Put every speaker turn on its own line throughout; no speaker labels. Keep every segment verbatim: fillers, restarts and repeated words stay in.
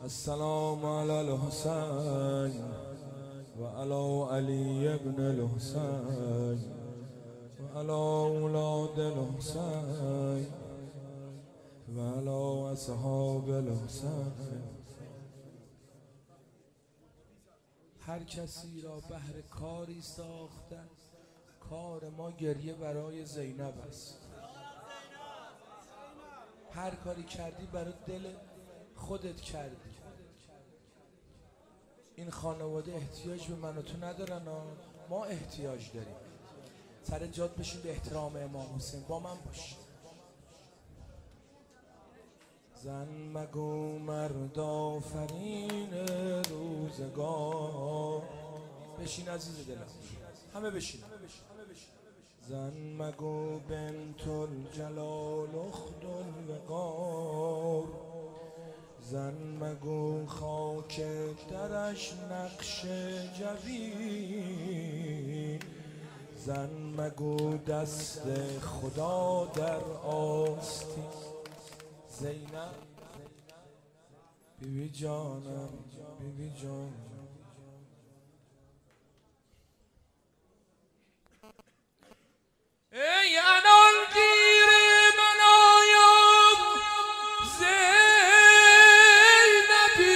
السلام على الحسين وعلى علي بن الحسين وعلى اولاد الحسين وعلى اصحاب الحسین. هر کسی را بهر کاری ساختن، کار ما گریه برای زینب است. هر کاری کردی برای دل خودت کردی. این خانواده احتیاج به من و تو ندارن، ما احتیاج داریم. سر جات بشین، به احترام امام حسین با من باش. زن مگو مرد آفرین روزگار. بشین عزیز دلم، همه بشین. زن مگو بنت الجلال اخت الوقار. زن مگو خاک درش نقش جبین. زن مگو دست خدا در آستین. زینب بیبی جانم، بیبی جانم. ای انان گیر من آیم زینبی.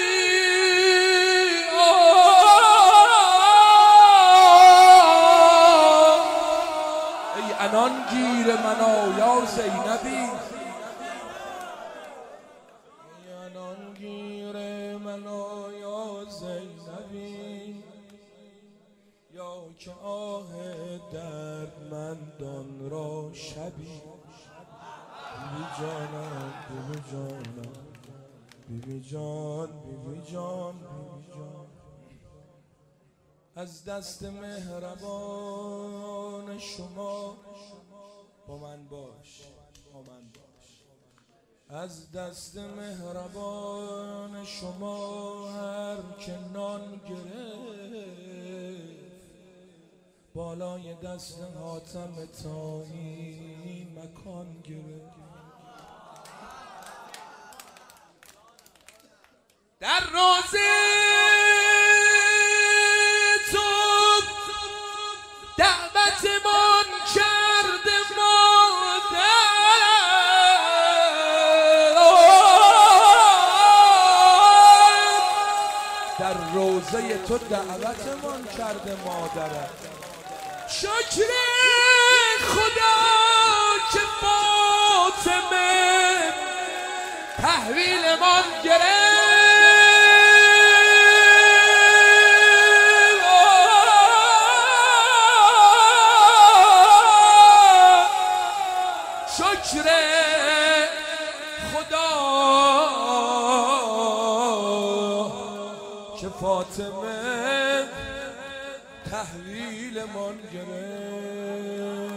ای انان گیر من آیا زینبی. ای انان گیر من آیا زینبی. یا که آه دردمندان را شبی. بیبی جانم، بیبی جانم، بیبی جان، بیبی جان، بیبی جان. از دست مهربان شما با من باش، با من باش. از دست مهربان شما هر که نان گرفت، بالای دست حاتم طایی مکان گرفت. در روزه تو دعوتمان کرد مادر. در روزه تو دعوتمان کرد مادر. شکر خدا که فاطمه تحویلمان گرفت. شکر خدا که فاطمه تحویلمان گرفت.